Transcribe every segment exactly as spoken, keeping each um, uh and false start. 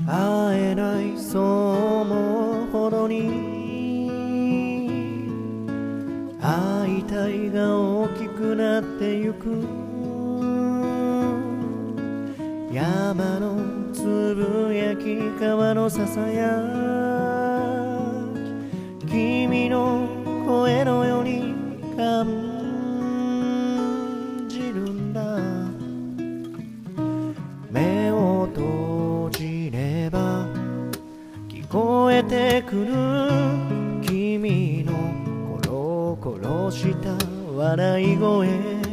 会えないそう思うほどに会いたいが大きくなってゆく。山のつぶやき川のささやき君の声のように感じるんだ。目を閉じれば聞こえてくる君のコロコロした笑い声。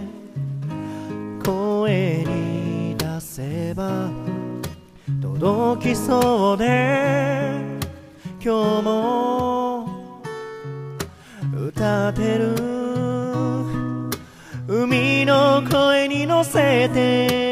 声に出せば届きそうで今日も歌ってる。海の声に乗せて